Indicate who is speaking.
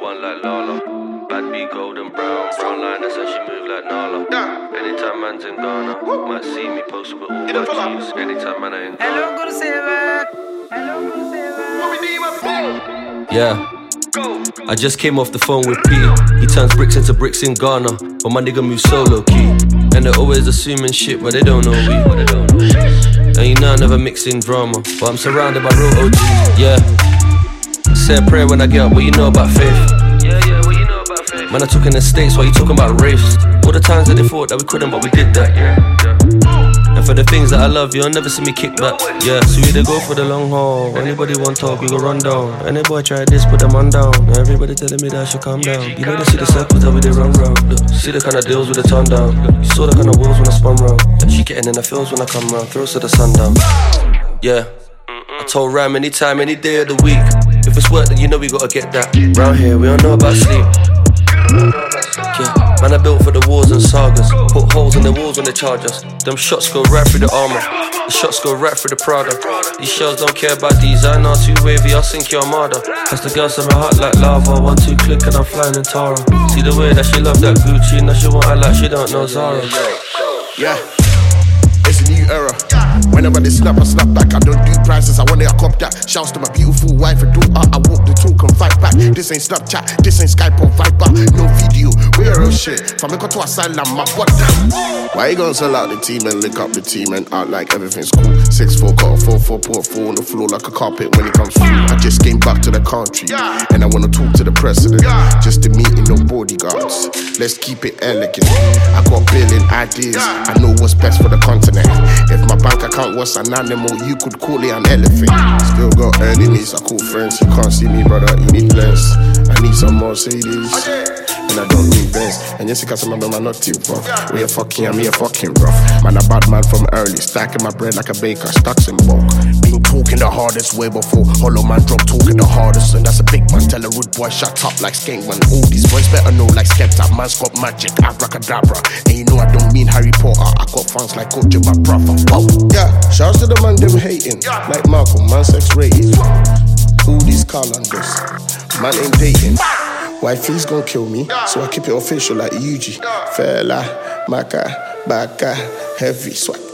Speaker 1: one like Lala. Bad B golden brown, brown line, that's how she move like Nala. Anytime man's in Ghana, might see me posted with all my G's. Anytime man ain't in Ghana.
Speaker 2: Hello, good saver. Hello, good saver.
Speaker 1: Yeah. I just came off the phone with P. He turns bricks into bricks in Ghana, but my nigga moves solo key. And they're always assuming shit, but they don't know we. And you know I never mix in drama, but I'm surrounded by real OGs. Yeah. Say a prayer when I get up, what you know about faith? Yeah, what you know about faith? Man, I took in the States, why you talking about race? All the times that they thought that we couldn't, but we did that, yeah. And for the things that I love, you'll never see me kick back. Yeah, so we either go for the long haul. Anybody want talk, we go run down. Any boy try this, put them on down. Everybody telling me that I should calm down. You know they see the circles that we they run round. Look, see the kind of deals with the turn down. You saw the kind of wheels when I spun round. She getting in the fields when I come round. Throws to the sundown. Yeah, I told Ram anytime, any day of the week. If it's work, then you know we gotta get that. Round here, we don't know about sleep. Yeah, man, I built for the wars and sagas. Put holes in the walls when they charge us. Them shots go right through the armor. The shots go right through the Prada. These shells don't care about design. Not too wavy, I'll sink your mother. Cause the girls in my heart like lava. 1, 2 click and I'm flying in Tara. See the way that she love that Gucci. Now she want act like she don't know Zara.
Speaker 3: Yeah, it's a new era. Whenever they snap, I snap back. I don't do prices, I want it, I cop that. Shouts to my beautiful wife and daughter. I walk the talk and fight back. This ain't Snapchat, this ain't Skype or Viber. No video, we're real shit. From to asylum, my what damn. Why you gonna sell out the team and link up the team and act like everything's cool? 6'4", got a 4'4", put 4 on the floor like a carpet when it comes through. I just came back to the country and I wanna talk to the president. Just a meeting, no bodyguards. Let's keep it elegant. I got billion ideas, I know what's best for the continent. If my bank account was an animal, you could call it an elephant. Still got enemies, I call friends. You can't see me, brother, you need lens. I need some Mercedes, and I don't need Benz. And yes, you can't remember my not too rough. We a fucking, I'm here fucking rough. Man, a bad man from early, stacking my bread like a baker, stacks in bulk. Been talking the hardest way before. Hollow man drop talking the hardest, and that's a big man. Tell a rude boy shut up like Skankman. All these boys better know like Skepta. Man's got magic, abracadabra. And you know I don't mean Harry Potter. I got fans like Coach my brother. Whoa. Yeah, shouts to the man them hating, like Malcolm, man sex rated. All these Carlanders, man ain't dating. Wifey's gon' kill me, so I keep it official like UG. Fella, Maka, Baka, heavy swag.